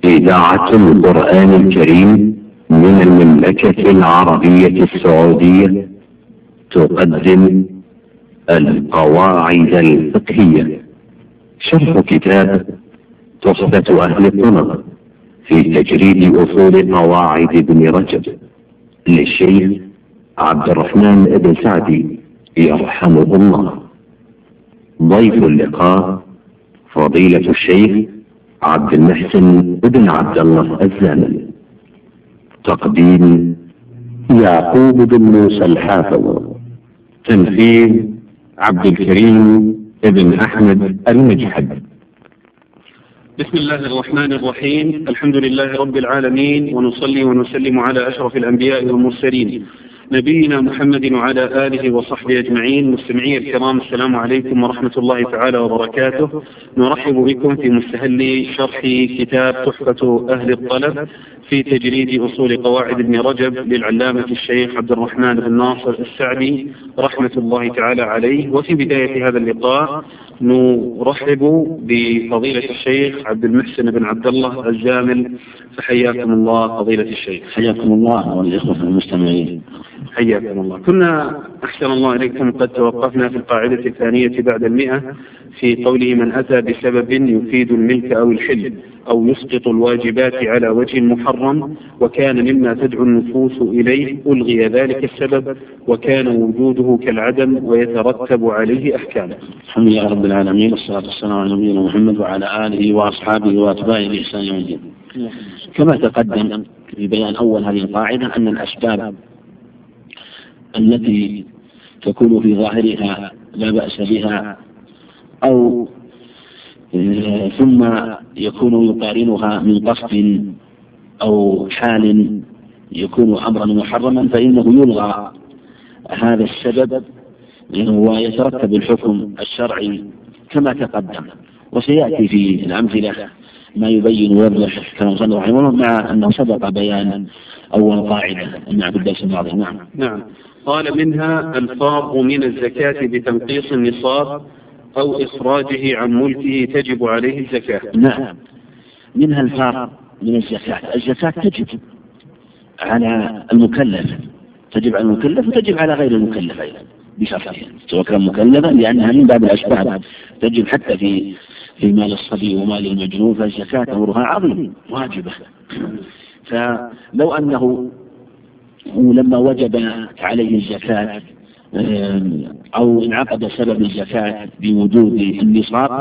إذاعة القرآن الكريم من المملكة العربية السعودية تقدم القواعد الفقهية، شرح كتاب تحفة أهل الطلب في تجريد أصول قواعد ابن رجب للشيخ عبد الرحمن بن سعدي يرحمه الله. ضيف اللقاء فضيلة الشيخ عبد المحسن بن عبد الله الزامل. تقديم يعقوب بن موسى الحافظ. تنفيذ عبد الكريم بن أحمد المجحد. بسم الله الرحمن الرحيم. الحمد لله رب العالمين، ونصلي ونسلم على أشرف الأنبياء والمرسلين نبينا محمد وعلى آله وصحبه أجمعين. مستمعي الكرام، السلام عليكم ورحمة الله تعالى وبركاته. نرحب بكم في مستهل شرح كتاب تحفة أهل الطلب في تجريد أصول قواعد ابن رجب للعلامة الشيخ عبد الرحمن بن ناصر السعدي رحمة الله تعالى عليه. وفي بداية هذا اللقاء نرحب بفضيلة الشيخ عبد المحسن بن عبد الله الزامل، فحياكم الله فضيلة الشيخ. حياكم الله والإخوة المستمعين. حياكم الله. كنا أحسن الله إليكم قد توقفنا في القاعدة الثانية بعد 100 في قوله: من أتى بسبب يفيد الملك أو الحل أو يسقط الواجبات على وجه محرم وكان مما تدعو النفوس إليه ألغي ذلك السبب وكان وجوده كالعدم ويترتب عليه أحكامه. الحمد لله رب العالمين، والصلاة والسلام على نبينا محمد وعلى آله وأصحابه وأتباعه بإحسان يوم الدين. كما تقدم في بيان أول هذه القاعدة أن الأسباب التي تكون في ظاهرها لا بأس بها أو ثم يكون يقارنها من قصد أو حال يكون أمرا محرما فإنه يلغى هذا السبب ويترتب الحكم الشرعي كما تقدم. وسيأتي في الأمثلة ما يبين ويوضح كما صلى الله عليه وسلم، مع أنه سبق بيان أول قاعدة في الدرس الماضي. نعم. قال: منها الفاظ من الزكاة بتنقيص النصاب أو إخراجه عن ملكه تجب عليه الزكاة. نعم، منها الفاظ من الزكاة. الزكاة تجب على المكلف، تجب على المكلف وتجب على غير المكلف أيضا بشرطين، سواء كان مكلفا لأنها من باب الأسباب، تجب حتى في مال الصبي ومال المجنون، فالزكاة أمرها عظيم واجبة. فلو أنه لما وجب عليه الزكاة أو انعقد سبب الزكاة بوجود النصاب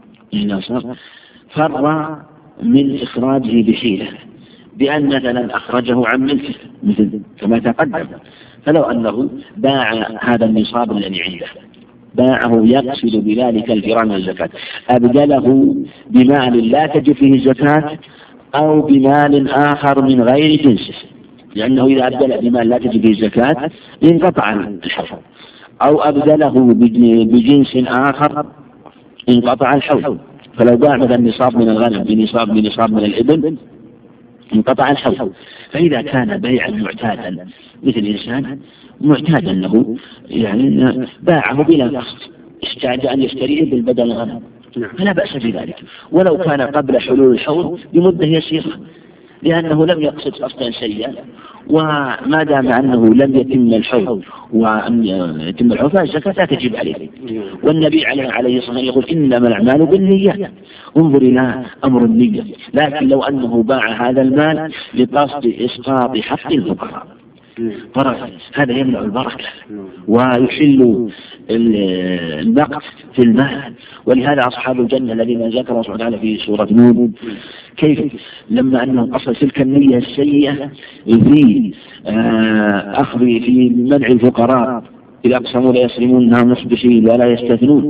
فر من إخراجه بحيلة، بأن مثلا أخرجه عن ملكه مثل كما تقدم. فلو أنه باع هذا النصاب الذي عنده، باعه يقصد بذلك الفرار من الزكاة، أبدله بمال لا تجب فيه الزكاة أو بمال آخر من غير جنسه، لأنه إذا أبدل بمال لا تجب فيه الزكاة انقطع الحول، أو أبدله بجنس آخر انقطع الحول. فلو باع مثلا نصاب من الغنم بنصاب من الإبل انقطع الحول. فإذا كان بيعا معتادا مثل إنسان معتاد أنه باعه بلا قصد، استعد أن يشتري إبل بدل الغنم فلا بأس بذلك، ولو كان قبل حلول الحول بمدة يسيرة، لأنه لم يقصد قصدا سيئا. وما دام أنه لم يتم الحول وأن يتم الحول فالزكاة لا تجب عليه. والنبي عليه الصلاة والسلام يقول: إنما الأعمال بالنيات، انظر إلى أمر النية. لكن لو أنه باع هذا المال لقصد إسقاط حق الفقراء هذا يمنع البركة ويحل النقص في المال. ولهذا أصحاب الجنة الذين ذكر الله سبحانه وتعالى في سورة نون كيف لما أنهم أصل تلك النية السيئة في أخذ في منع الفقراء إذا أقسموا لا يسلمونها مصبحين ولا يستثنون،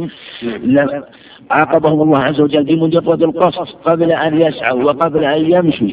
عاقبهم الله عز وجل بمجرد القصد قبل أن يسعوا وقبل أن يمشوا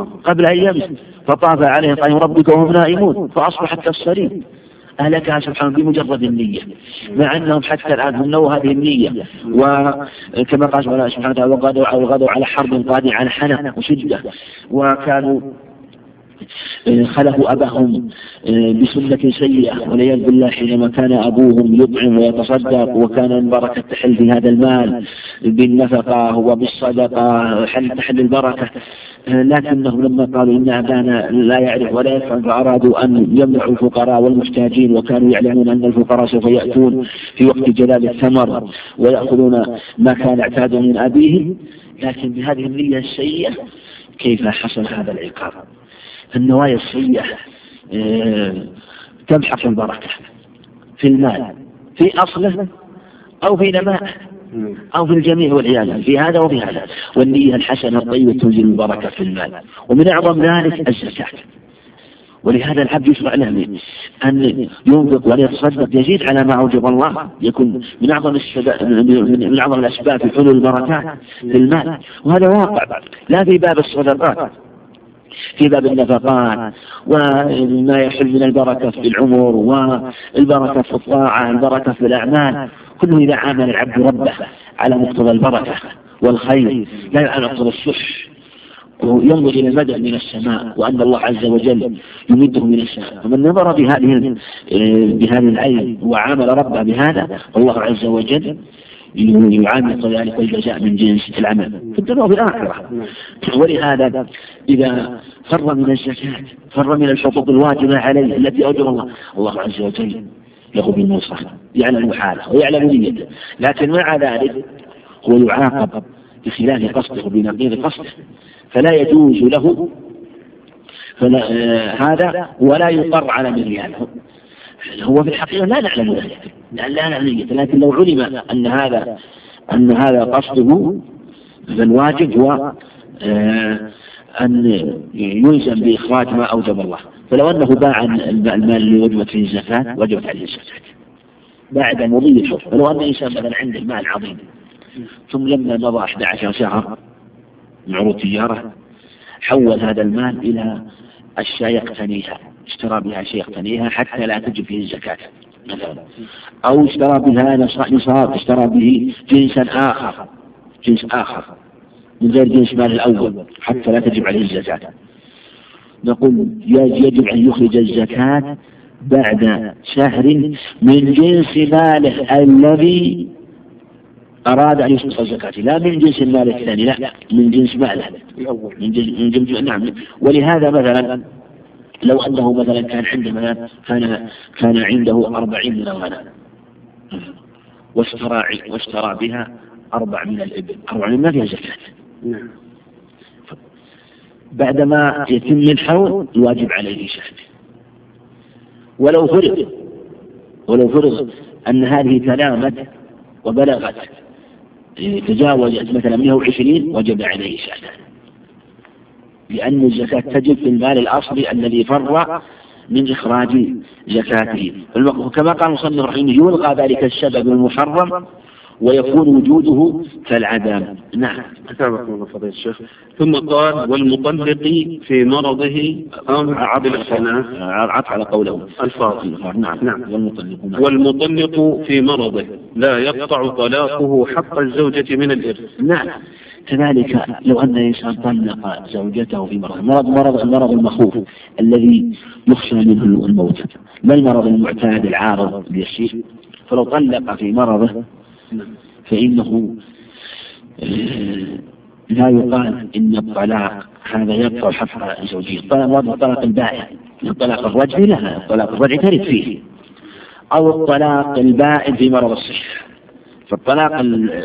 فطاف عليهم طيب ربك وهم نائمون فأصبحت كالصريم. أهلكها سبحانه بمجرد النية، مع أنهم حتى الآن هم نووا هذه النية. وكما قال سبحانه وتعالى: وغدوا على حرب قادر على حنق وشدة، وكانوا خلفوا أباهم بسنة سيئة والعياذ بالله، حينما كان أبوهم يطعم ويتصدق وكان البركة تحل في هذا المال بالنفقة وبالصدقة تحل البركة، لكنهم لما قالوا إن أبانا لا يعرف ولا يفهم فأرادوا أن يمنعوا الفقراء والمحتاجين، وكانوا يعلمون أن الفقراء سوف يأتون في وقت جلال الثمر ويأخذون ما كان اعتادوا من أبيهم. لكن بهذه النية السيئة كيف حصل هذا العقاب؟ النوايا السيئة تمحق البركة في المال في أصله أو في نمائه أو في الجميع والعياذ، في هذا وفي هذا. والنية الحسنة الطيبة تنزل البركة في المال، ومن أعظم ذلك الزكاة. ولهذا العبد يشرع له أن ينفق ويتصدق يزيد على ما أوجب الله، يكون من أعظم الأسباب في حلول البركات في المال. وهذا واقع لا في باب الصدقات، في باب النفقات وما يحل من البركة في العمر والبركة في الطاعة، البركة في الأعمال، كله إذا عامل العبد ربه على مقتضى البركة والخير لا على مقتضى الشح، وينظر إلى المدد من السماء وأن الله عز وجل يمده من السماء. فمن نظر بهذه العين وعامل ربه بهذا، الله عز وجل يعامل ذلك الجزاء من جنس العمل في الدنيا وفي الآخرة. ولهذا إذا فر من الزكاة فر من الحقوق الواجبة عليه التي أوجب الله عز وجل له بالنصرة، يعلم حاله ويعلم نيته، لكن مع ذلك هو يعاقب بخلاف قصده وبنقيض قصده، فلا يجوز له هذا ولا يقر على مريانه. هو في الحقيقة لا نعلم ذلك، لا نعلم نيته، لكن لو علم أن هذا قصده فالواجب هو أن يلزم بإخراج ما أوجب الله. فلو أنه باع المال اللي وجبت فيه الزكاة وجبت عليه الزكاة بعد مضي الحكم. فلو أن الإنسان مثلا عنده مال عظيم ثم لما مضى 11 شهر من عروض تجارة حول هذا المال إلى أشياء يقتنيها، اشترى بها شيء يقتنيها حتى لا تجب فيه الزكاة مثلا، أو اشترى بها نصاب، اشترى به جنس آخر من غير جنس مال الأول حتى لا تجب عليه الزكاة. نقول يجب أن يخرج الزكاة بعد شهر من جنس ماله الذي أراد أن يسقط الزكاة، لا من جنس المال الثاني، لا من جنس ماله الأول، من جنس نعم. ولهذا مثلا لو أنه مثلا كان عنده مثلا كان عنده 40 من الغنم واشترى بها 4 من الإبل، 4 ما فيها زكاة. بعدما يتم الحول الواجب عليه شهد. ولو فرض أن هذه تنامت وبلغت تجاوزت مثلا 120 وجب عليه شهد، لأن الزكاة تجب في المال الأصلي الذي فر من إخراج زكاته. كما قال المصنف رحمه يلغى ذلك السبب المحرم ويكون وجوده كالعدم. نعم. أتابعكم الله فضيلة الشيخ. ثم قال والمطلق في مرضه عبد الحناف عطف على قوله الفاظ. نعم. والمطلق في مرضه لا يقطع طلاقه حق الزوجة من الإرث. نعم. كذلك لو أن الإنسان طلق زوجته في المرض المخوف الذي يخشى منه الموت، ما المرض المعتاد العارض اليسير، فلو طلق في مرضه فإنه لا يقال إن الطلاق هذا يقطع حق الزوجية. الطلاق البائن، الطلاق الرجعي لا، الطلاق الرجعي ترد فيه، أو الطلاق البائن في مرض الصحة. فالطلاق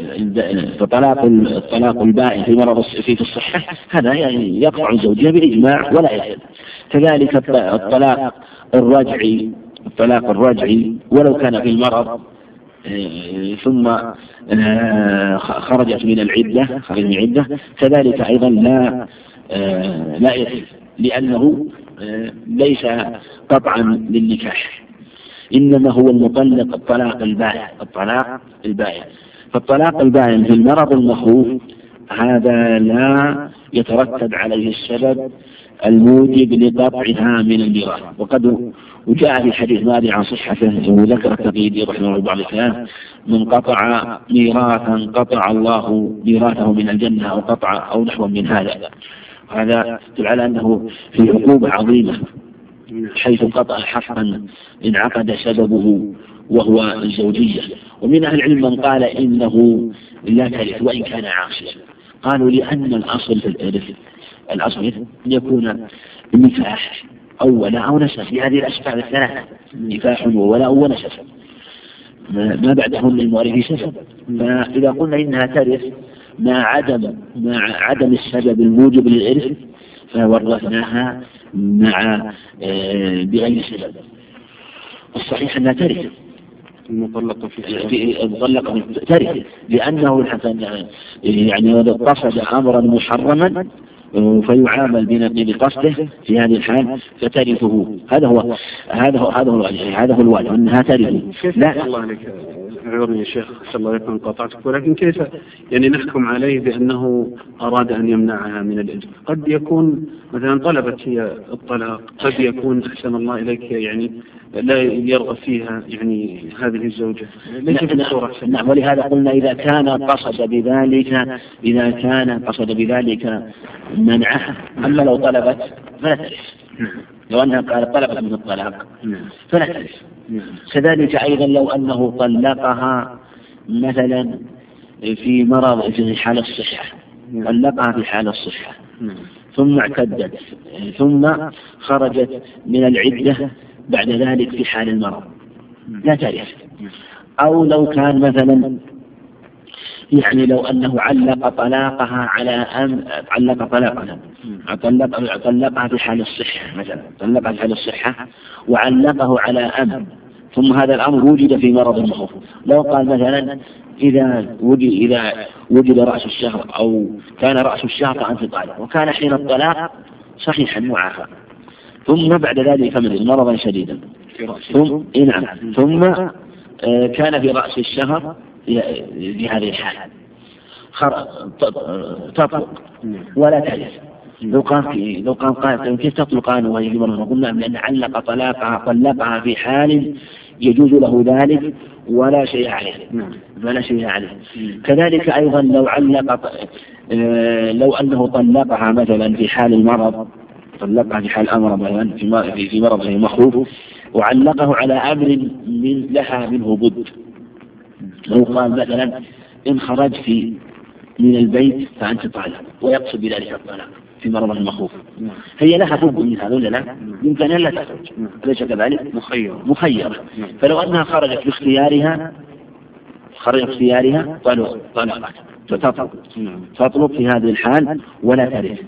البائن في مرض في الصحة هذا يعني يقطع الزوجية بالإجماع ولا يحل. كذلك الطلاق الرجعي ولو كان في المرض ثم خرجت من العدة كذلك أيضا لا يحل، لأنه ليس قطعا للنكاح، إنما هو المطلق الطلاق البائن. فالطلاق البائن في المرض المخوف هذا لا يترتب عليه السبب الموجب لقطعها من الميراث. وقد وجاء في حديث ماضي عن صحته وذكر التقييدي رحمه الله بعض الكلام: من قطع ميراثا قطع الله ميراثه من الجنة، أو قطع أو نحو من هذا. هذا يدل على أنه في عقوبة عظيمة، حيث قطع حقا انعقد سببه وهو الزوجية. ومن أهل العلم من قال إنه لا ترث وإن كان عاصيا، قالوا لأن الأصل في الإرث الأصل أن يكون نكاح أو ولاء أو نسب، في هذه الأسباب الثلاثة، نكاح وولاء ونسب، ما بعدهم للمؤلف سبب. فإذا قلنا إنها ترث مع عدم السبب الموجب للإرث فورثناها بغير سبب. الصحيح أنها ترث المطلقة ترث، لأنه يعني قصد أمرا محرما فيعامل بنقيض قصده في هذه الحال فترثه. هذا هو الواجب أنها ترثه. لا الله عليك اعذرني يا شيخ، أسأل الله يكون قاطعتك، ولكن كيف يعني نحكم عليه بأنه أراد أن يمنعها من الإجر؟ قد يكون مثلا طلبت هي الطلاق، قد يكون أحسن الله إليك يعني لا يرغب فيها يعني هذه الزوجة. نعم، ولهذا قلنا إذا كان قصد بذلك منعها. أما لو طلبت فلا ترث، لو أنها طلبت من الطلاق فلا ترث. كذلك أيضا لو أنه طلقها مثلا في مرض في حال الصحة، طلقها في حال الصحة ثم اعتدت ثم خرجت من العدة بعد ذلك في حال المرض لا ترث. أو لو كان مثلا يعني لو أنه علق طلاقها طلقها في حال الصحة مثلا، طلقها في حال الصحة وعلقه على أمر، ثم هذا الأمر وجد في مرض المخوف. لو قال مثلا إذا وجد رأس الشهر أو كان رأس الشهر فأنت طالق، وكان حين الطلاق صحيحا معافى، ثم بعد ذلك مرضا شديدا ثم كان في رأس الشهر في هذه الحالة تطلق ولا ترث. لو كان قائل كيف تطلق عنه وهي في مرض؟ قلنا لأن علق طلقها في حال يجوز له ذلك ولا شيء عليه. كذلك أيضا لو أنه طلقها مثلا في حال المرض، طلقها في حال أمر مثلا في مرض مخوف وعلقه على أمر لها منه بد. لو قال مثلا إن خرجت من البيت فأنت طالق، ويقصد بذلك الطلاق في مرض المخوف، هي لها بد من هذا ولا لا؟ يمكن أن لا تخرج، أليس كذلك؟ مخيرة. فلو أنها خرجت باختيارها طلقت فتطلق في هذه الحال ولا ترث.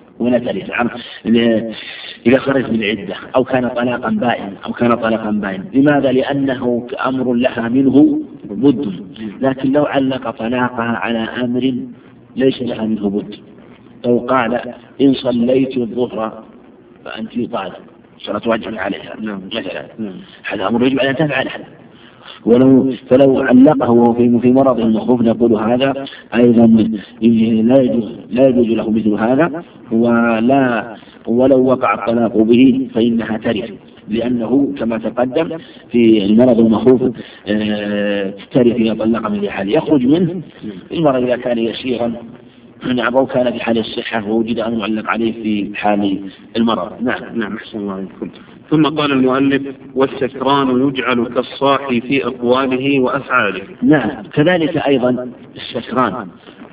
إذا خرج من العدة أو كان طلاقا بائن. لماذا؟ لأنه أمر لها منه بد. لكن لو علق طلاقها على أمر ليس لها منه بد، لو قال إن صليت الظهر فأنت طالق، صلاة واجب عليها مثلا، هذا أمر يجب أن تفعل. فلو علقه وهو في مرض المخوف نقول هذا أيضا لا يجوز له مثل هذا، ولو وقع الطلاق به فإنها ترث، لأنه كما تقدم في المرض المخوف ترث إذا طلق من حال يخرج منه. المرض إذا كان يسيرا أو كان في حال الصحة ووجد أن يعلق عليه في حال المرض. نعم أحسن الله عليكم. ثم قال المؤلف والسكران يجعل كالصاحي في أقواله وأفعاله. نعم، كذلك أيضا السكران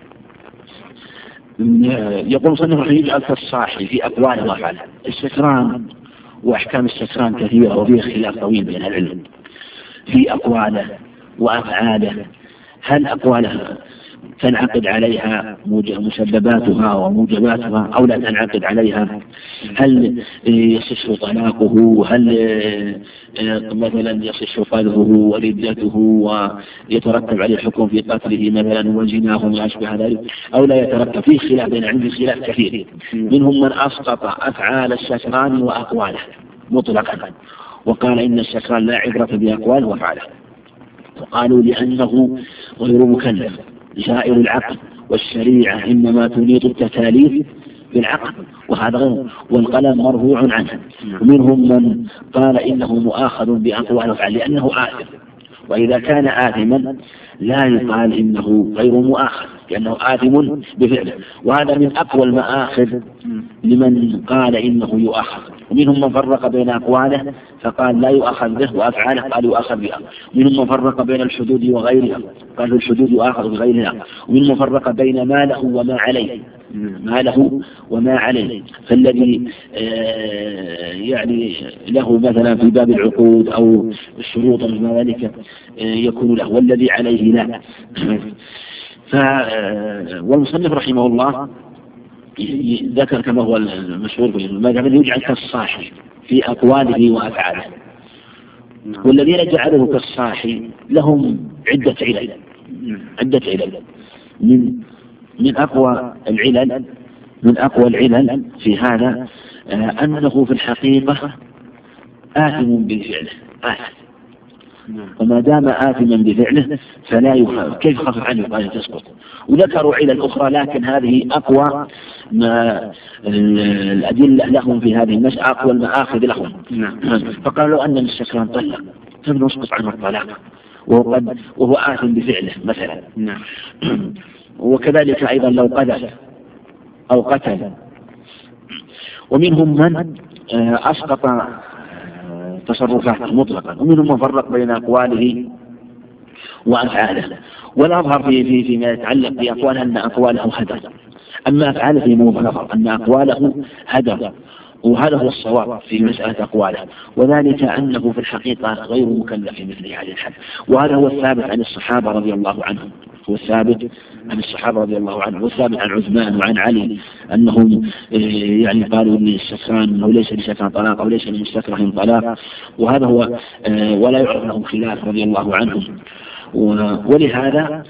يقول صنف يجعل كالصاحي في أقواله وأفعاله. السكران وأحكام السكران كثيرة وفيه خلاف طويل بين العلم في أقواله وأفعاله. هل أقواله تنعقد عليها مسبباتها وموجباتها أو لا تنعقد عليها؟ هل يصح طلاقه؟ هل مثلا يصح قذفه وردته ويترتب عليه الحكم في قتله مثلا وزناه وما أشبه ذلك، أو لا يترتب؟ فيه خلاف بين العلم، خلاف كثير. منهم من أسقط أفعال السكران وأقواله مطلقا وقال إن السكران لا عبرة بأقواله وأفعاله، وقالوا لأنه غير مكلف. جائر العقل والشريعة إنما تنيط التكاليف بالعقل، وهذا غير، والقلم مرفوع عنه. ومنهم من قال إنه مؤاخذ بأقوال وأفعال لأنه آثم، وإذا كان آثما لا يقال إنه غير مؤاخذ لأنه آثم بفعله، وهذا من أقوى المآخذ لمن قال إنه يؤاخذ. ومنهم من فرق بين أقواله فقال لا يؤاخذ به، وأفعاله قال يؤاخذ بها. منهم من فرق بين الحدود وغيرها قال الحدود يؤاخذ بغيرها. ومنهم من فرق بين ما له وما عليه، ما له وما عليه، فالذي يعني له مثلا في باب العقود أو الشروط من ذلك يكون له، والذي عليه لا. والمصنف رحمه الله ذكر كما هو المشهور في المذهب يجعل كالصاحي في أقواله وأفعاله، والذين جعلوه كالصاحي لهم عدة علل. من أقوى العلل في هذا أنه في الحقيقة آثم بفعله، وما دام آثما بفعله فلا يخاف، كيف خفف عنه قال تسقط. وذكروا علل أخرى لكن هذه أقوى ما الأدلة لهم في هذه المسألة، أقوى المآخذ لهم. فقالوا أن السكران طلق فلنسقط عنه الطلاق وهو آثم بفعله مثلا. وكذلك أيضا لو قذف أو قتل. ومنهم من أسقط تصرفاته مطلقا، ومنهم من فرق بين أقواله وأفعاله. والأظهر فيما يتعلق بأقواله أن أقواله هدر، أما أفعاله في موضع نظر أن أقواله هدر، وهذا هو الصواب في مسألة أقواله، وذلك أنه في الحقيقة غير مكلف في مثل هذه الحد. وهذا هو الثابت عن الصحابة رضي الله عنهم، هو الثابت عن الصحابة رضي الله عنهم، والثابت عن عثمان وعن علي أنهم يعني قالوا للسكران أنه ليس لسكران طلاق أو ليس لمستكره طلاق، وهذا هو ولا يعرف لهم خلاف رضي الله عنهم. ولهذا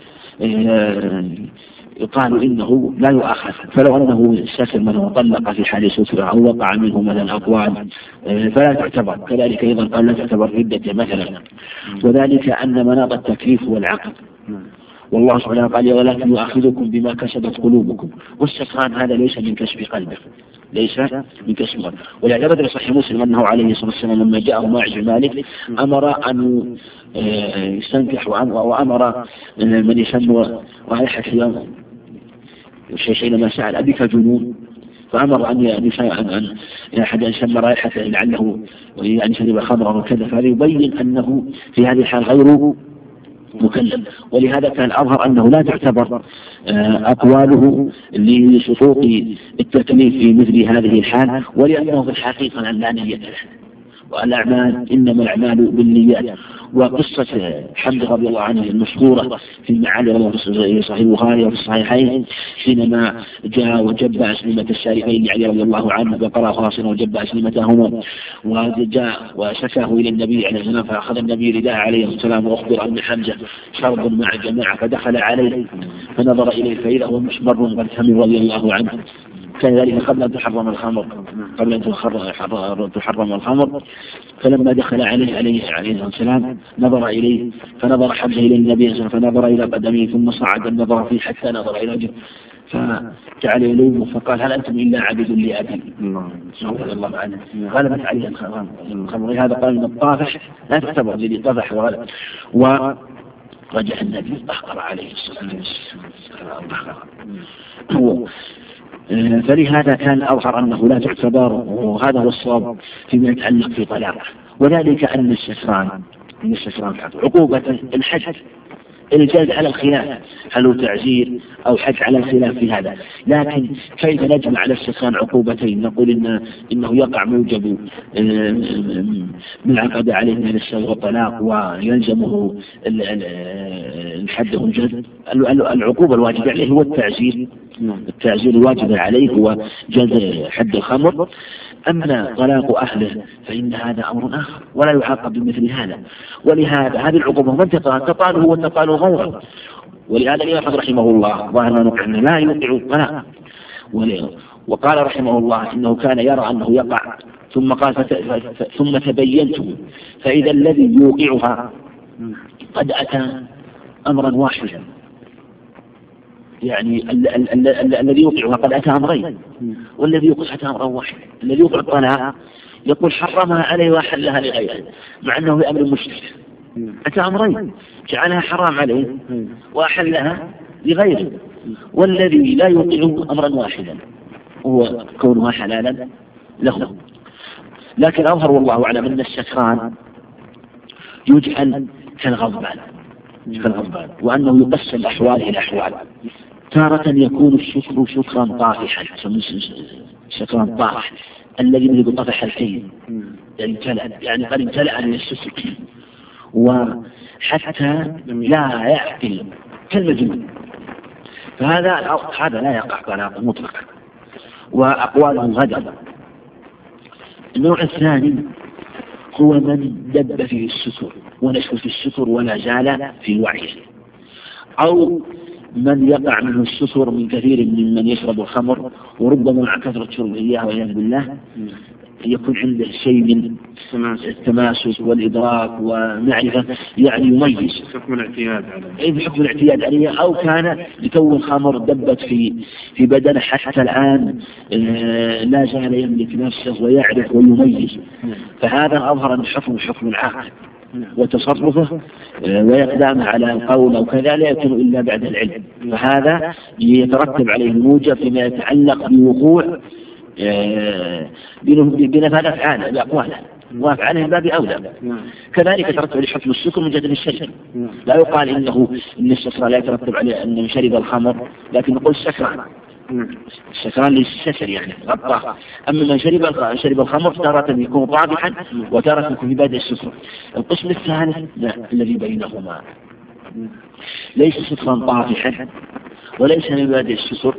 يقال إنه لا يؤاخذ. فلو أنه سكر من طلق في حال سترة أو وقع منه مثلا أقوال فلا تعتبر. كذلك أيضا قال لا تعتبر ردة مثلا، وذلك أن مناط التكليف هو العقل، والله سبحانه قال ولكن يؤاخذكم بما كسبت قلوبكم، والسكران هذا ليس من كسب قلبه، ليس من كسب قلبه. ولهذا في صحيح مسلم أنه عليه الصلاة والسلام لما جاءه ماعز بن مالك أمر أن يستنكح وأمر من يشم رائحة يوم حينما سأل أبيك جنون، فأمر أن أحد يشم رائحته لعله يعني شرب خمرا وكذا، فهذا يبين أنه في هذه الحال غير مكلف. ولهذا كان الأظهر أنه لا تعتبر أقواله لسقوط التكليف في مثل هذه الحال، ولأنه في الحقيقة لا نية له، والأعمال إنما الأعمال بالنيات. وقصة حمد رضي الله عنه المشهورة في معالي رضي الله صحيح البخاري وفي الصحيحين حينما جاء وجب أسلمة الشارفين علي رضي الله عنه وقرأ خاصنا وجب أسلمتهما، وجاء وشكاه إلى النبي عليه السلام، فأخذ النبي رداء عليه السلام وأخبر أن حمزة شرب مع جماعة، فدخل عليه فنظر إليه فإذا هو مشمر قد حمل رضي الله عنه. كان ذلك قبل أن تحرم الخمر، قبل أن تحرم الخمر. فلما دخل عليه السلام نظر إليه، فنظر حمزة إلى النبي صلى الله عليه وسلم فنظر إلى قدمه، ثم صعد النظر فيه حتى نظر إلى وجهه، فجعل يلومه فقال هل أنتم إلا عبد لأبي رضي الله عنه. غلبت عليه الخمر. هذا قال من الطافح لا تعتبر الذي طفح وغلب. ورجع النبي أخبر عليه الصلاة والسلام. فلهذا كان أظهر أنه لا تعتبر، وهذا هو الصواب فيما يتعلق في طلاقه. وذلك أن السكران عقوبة الحد الجلد على الخلاف، هل هو تعزير أو حد على الخلاف في هذا. لكن كيف نجمع على السكران عقوبتين؟ نقول إنه يقع موجب من عقد عليه من السلب والطلاق ويلزمه الحد والجلد. العقوبة الواجبة عليه هو التعزير الواجب عليه هو جلد حد الخمر. أما طلاق أهله فإن هذا أمر آخر ولا يعاقب بمثل هذا. ولهذا هذه العقوبة من تطاله وتطاله غيره. ولهذا الإمام رحمه الله ظاهر أنه لا يوقع الطلاق، وقال رحمه الله إنه كان يرى أنه يقع، ثم قال ثم تبينته، فإذا الذي يوقعها قد أتى أمرا واحدا، يعني الذي يوقعها قد أتى أمرين، والذي يوقع أتى أمرا واحد. الذي يوقع الطلاق يقول حرمها عليه وحلها لغيره، مع أنه بأمر مشرك، أتى أمرين، جعلها حرام عليه وأحلها لغيره، والذي لا يطيعه أمرا واحدا هو كونها حلالا له. لكن أظهر والله أعلم أن السكران يجعل كالغضبان، وأنه يقسم أحوال إلى أحوال. تارة يكون الشكر شكرا طافحا، شكرا طافح الذي يريد طفح الحين يعني قد امتلأ من الشكر، وحتى لا يعقل كالمجنون، فهذا لا يقع طلاقا مطلقا، وأقواله غدر. النوع الثاني هو من دب فيه السكر ونشف في السكر ولا زال في وعيه، أو من يقع منه السكر من كثير من يشرب الخمر، وربما مع كثرة شربه إياه والعياذ بالله يكون عنده شيء من التماسك والإدراك ومعرفة، يعني يميز حكم الاعتياد بحكم الاعتياد عليه، أو كان لكون الخمر دبت في بدنه حتى الآن لا زال يملك نفسه ويعرف ويميز، فهذا أظهر أن حكم العاقل وتصرفه ويقدم على القول أو كذا لا يكون إلا بعد العلم، فهذا يترتب عليه الموجب فيما يتعلق بوقوع بنفاذ أفعاله بأقواله وأفعاله من باب أولى. كذلك يترتب عليه حكم السكر من جهة الشرب، لا يقال إن السكران لا يترتب عليه أنه شرب الخمر، لكن نقول السكران للسكر يعني غطاه. أما من شرب الخمر تارة يكون طابحا وتارة يكون في بادئ السكر. القسم الثالث الذي بينهما ليس سكرا طافحا وليس من بادئ السكر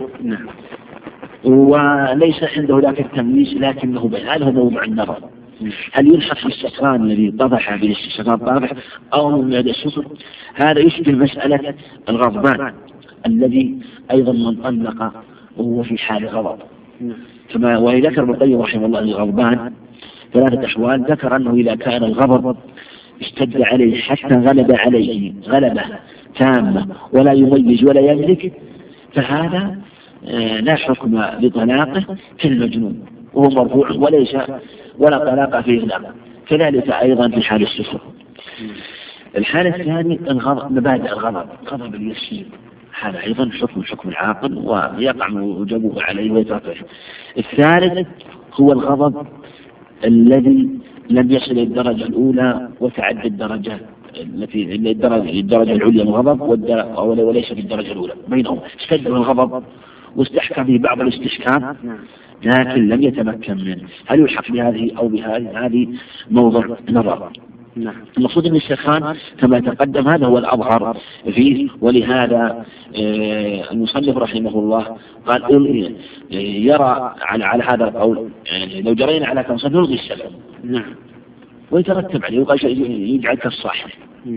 وليس عنده ذاك التمييز، لكنه بين، هذا هو موضوع النظر، هل يلحق بالسكران الذي طفح بالسكران طافح أو من بادئ السكر؟ هذا يشبه مسألة الغضبان الذي أيضا من طلق وهو في حال غضب، كما وذكر ابن القيم رحمه الله الغضبان ثلاثة أحوال. ذكر أنه إذا كان الغضب اشتد عليه حتى غلب عليه غلبة تامة ولا يميز ولا يملك، فهذا لا حكم لطلاقه كالمجنون وهو مرفوع وليس ولا طلاق فيه إغلاق. كذلك أيضا في حال السكر. الحالة الثانية مبادئ الغضب اليسير، هذا أيضا حكم العاقل ويقع وجوبه عليه ويترتب. الثالث هو الغضب الذي لم يصل إلى الدرجة الأولى وتعدى الدرجة الدرجة العليا من الغضب وليس في الدرجة الأولى، بينهم اشتد الغضب واستحكم به بعض الاستحكام لكن لم يتمكن منه، هل يلحق بهذه أو بهذه؟ هذه موضع نظر. المقصود أن السكران كما تقدم هذا هو الأظهر فيه، ولهذا المصنف رحمه الله قال يرى على هذا القول لو جرينا على كنصف نلغي السبب ويترتب عليه وقال يجعل كالصاحب،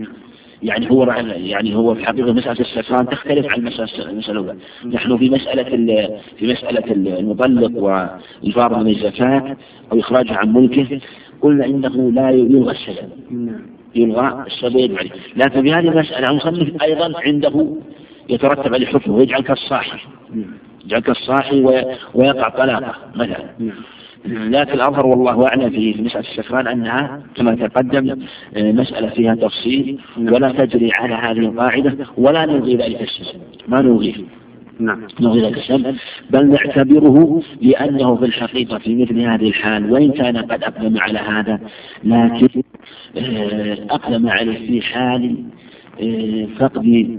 يعني هو في حقيقة مسألة السكران تختلف عن المسألة الأولى. نحن في مسألة المطلق والفارغ من الزكاة أو إخراجها عن ملكه قلنا إنه لا يلغى السبب، يلغى السبب يجب عليه، لكن في هذه المسألة المصنف أيضا عنده يترتب عليه حكمه ويجعل كالصاحي ويقع طلاقه مثلا. لكن الأظهر والله أعلم في مسألة السكران أنها كما تقدم مسألة فيها تفصيل ولا تجري على هذه القاعدة ولا نلغي ذلك السبب، ما نلغيه نلغي ذلك السبب، بل نعتبره لأنه في الحقيقة في مثل هذه الحال وإن كان قد أقدم على هذا لكن أقدم عليه في حال فقد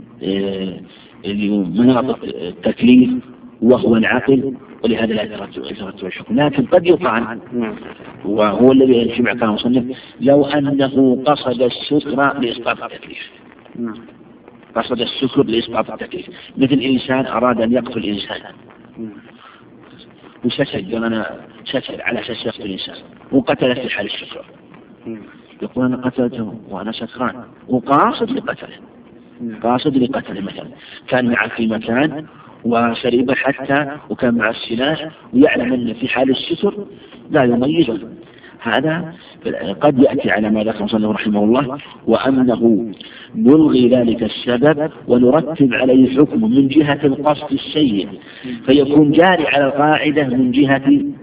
مناطق التكليف وهو العقل، ولهذا لا يترتب الحكم. لكن قد يقع وهو الذي يجمع كلام المصنف لو أنه قصد السكر لإسقاط التكليف، قصد السكر لإسقاط التكليف، مثل إنسان أراد أن يقتل إنسان وسكت أنا سكت على أساس يقتل إنسان وقتله في حال السكر، يقول أنا قتلته وأنا سكران وقاصد لقتله مثلا كان معه في مكان وشرب حتى وكان مع السلاح ويعلم أن في حال السكر لا يميزه، هذا قد يأتي على ما ذكر صلى الله رحمه الله، وأنه نلغي ذلك السبب ونرتب عليه حكم من جهة القصد السيء فيكون جاري على القاعدة من جهة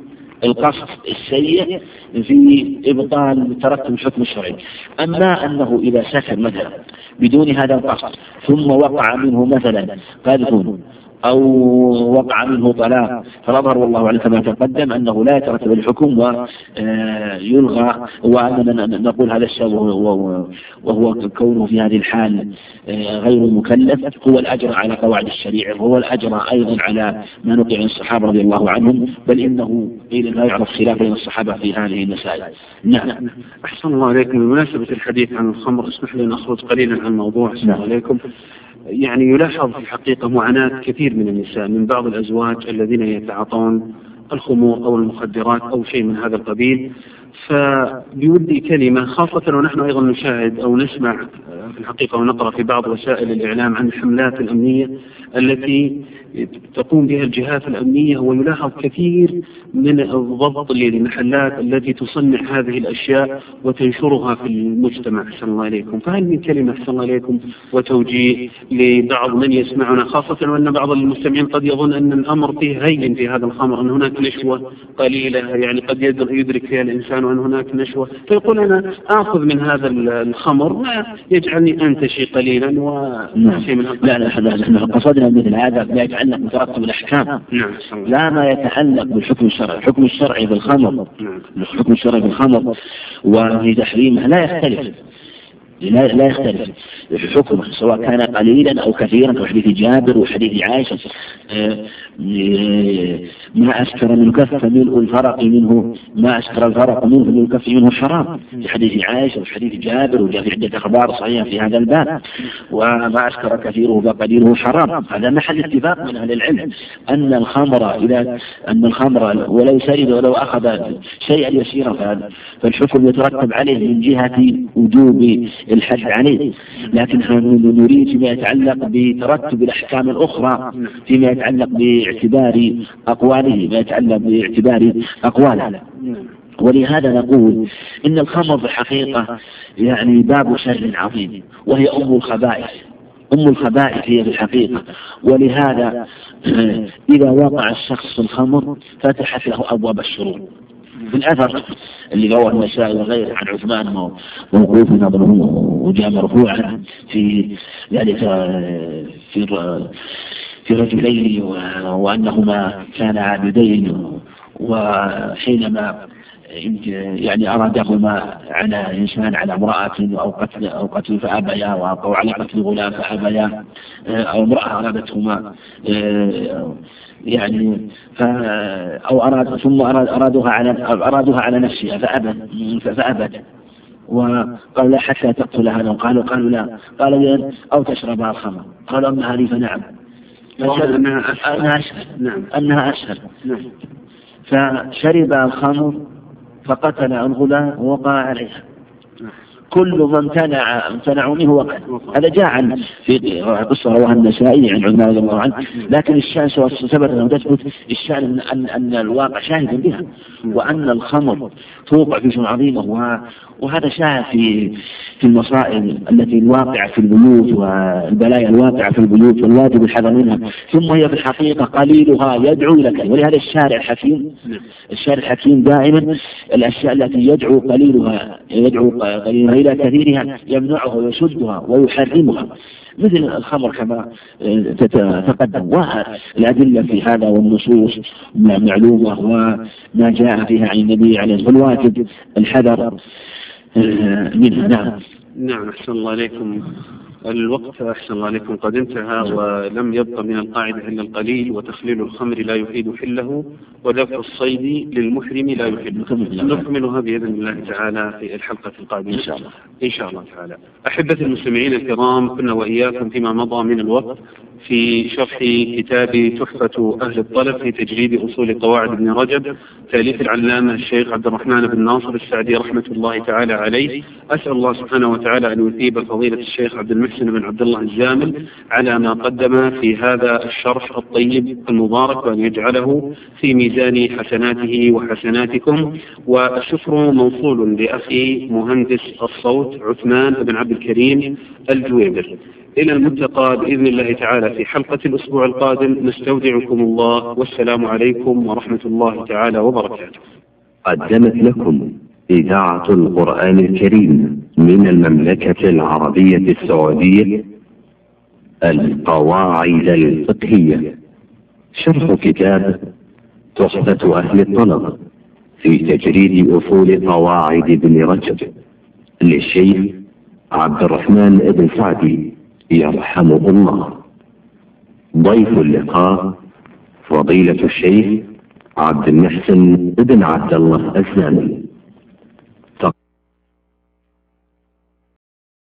القصد السيء في إبطال ترتب الحكم الشرعي. أما أنه إذا سكر مثلا بدون هذا القصد ثم وقع منه مثلا قذف أو وقع منه طلاق، فالأظهر والله أعلم كما تقدم أنه لا يترتب الحكم ويلغى، وأننا نقول هذا السبب وهو كونه في هذه الحال غير مكلف هو الأجر على قواعد الشريعة، وهو الأجر أيضا على ما نقل عن الصحابة رضي الله عنهم، بل إنه قيل لا يعرف خلاف بين الصحابة في هذه المسائل. نعم. أحسن الله عليكم. بمناسبة الحديث عن الخمر اسمح لي نخرج قليلا عن الموضوع. أحسن الله عليكم. يعني يلاحظ في الحقيقة معاناة كثير من النساء من بعض الأزواج الذين يتعاطون الخمور أو المخدرات أو شيء من هذا القبيل، فبودي كلمة خاصة ونحن أيضا نشاهد أو نسمع في الحقيقة ونقرأ في بعض وسائل الإعلام عن الحملات الأمنية التي تقوم بها الجهات الأمنية، ويلاحظ كثير من الضبط للمحلات التي تصنع هذه الأشياء وتنشرها في المجتمع. أحسن الله عليكم. فهل من كلمة أحسن الله عليكم وتوجيه لبعض من يسمعنا، خاصة وأن بعض المستمعين قد يظن أن الأمر فيه هين في هذا الخمر، أن هناك نشوة قليلة يعني قد يدرك فيها الإنسان وأن هناك نشوة، فيقول أنا آخذ من هذا الخمر ما يجعلني أنتشي قليلا وشيء من هذا. لا نحن قصدنا مثل هذا لا يتعلق بترتب الأحكام، لا ما يتعلق بالحكم الشرعي. الحكم الشرعي في الخمر، الحكم الشرعي في الخمر وفي تحريمه لا يختلف، لا يختلف حكمه سواء كان قليلا أو كثيرا، كحديث جابر وحديث عائشة ما أسكر من كف ملء الفرق منه، ما أسكر الفرق منه من الكف منه حرام، في حديث عائشة وحديث جابر، وجاء في عدة أخبار صحيحة في هذا الباب. وما أسكر كثيره فقليله حرام، هذا محل اتفاق من أهل العلم أن الخمر ولو سرد ولو أخذ شيئا يسيرا فالحكم يترتب عليه من جهة وجوب الحد عليه، لكن نحن نريد فيما يتعلق بترتب الأحكام الأخرى فيما يتعلق باعتبار أقواله، ما يتعلق باعتبار أقواله. ولهذا نقول إن الخمر في الحقيقة يعني باب شر عظيم، وهي أم الخبائث، أم الخبائث هي في الحقيقة. ولهذا إذا وقع الشخص في الخمر فتحت له أبواب الشرور. في الأثر اللي رواه النسائي وغيره عن عثمان موقوف نظره وجاء مرفوعا في ذلك في رجلين وأنهما كانا عابدين، وحينما يعني أرادهما على إنسان على امرأة أو قتل فأبيا، أو على قتل غلام فأبيا، أو امرأة أرادتهما يعني ثم أرادوها على نفسها فأبت وقال لا حتى تقتلها، قالوا لا، قال أو تشربها الخمر، قالوا أما هذه فنعم، أنها أسهل. فشرب الخمر فقتل الغلام ووقع عليها، كل من امتنعوا منه وقع. هذا جاء عن في قصة رواها النسائي عن عثمان رضي الله عنه، لكن الشأن سواء ثبت أو تثبت الشأن أن الواقع شاهد بها، وأن الخمر توقع في شيء عظيمة، وهذا شاهد في المصائب التي الواقعة في البيوت والبلايا الواقعة في البيوت والواجب الحذر منها. ثم هي في الحقيقة قليلها يدعو لك، ولهذا الشارع الحكيم دائما الأشياء التي يدعو قليلها إلى كثيرها يمنعها ويشدها ويحرمها، مثل الخمر كما تقدم. والأدلة في هذا والنصوص معلومة وما جاء فيها عن النبي عليه الصلاة والسلام، الواجب الحذر منها. نعم. أحسن الله عليكم. الوقت أحسن الله عليكم قد انتهى، ولم يبقى من القاعدة إلا القليل، وتخليل الخمر لا يفيد حله، وذبح الصيد للمحرم لا يحله. نكملها بإذن الله تعالى في الحلقة القادمة إن شاء الله تعالى. أحبة المستمعين الكرام، كنا وإياكم فيما مضى من الوقت في شرح كتاب تحفة أهل الطلب في تجريد أصول قواعد ابن رجب، تأليف العلامة الشيخ عبد الرحمن بن ناصر السعدي رحمة الله تعالى عليه. أسأل الله سبحانه وتعالى أن يثيب فضيلة الشيخ عبد المحسن محسن بن عبد الله الجامل على ما قدم في هذا الشرح الطيب المبارك، وأن يجعله في ميزان حسناته وحسناتكم. والشكر موصول لأخي مهندس الصوت عثمان بن عبد الكريم الجويبر. إلى الملتقى بإذن الله تعالى في حلقة الأسبوع القادم، نستودعكم الله، والسلام عليكم ورحمة الله تعالى وبركاته. قدمت لكم إذاعة القرآن الكريم من المملكة العربية السعودية القواعد الفقهية، شرح كتاب تحفة أهل الطلب في تجريد أصول قواعد ابن رجب للشيخ عبد الرحمن بن سعدي يرحمه الله. ضيف اللقاء فضيلة الشيخ عبد المحسن بن عبد الله الزامل.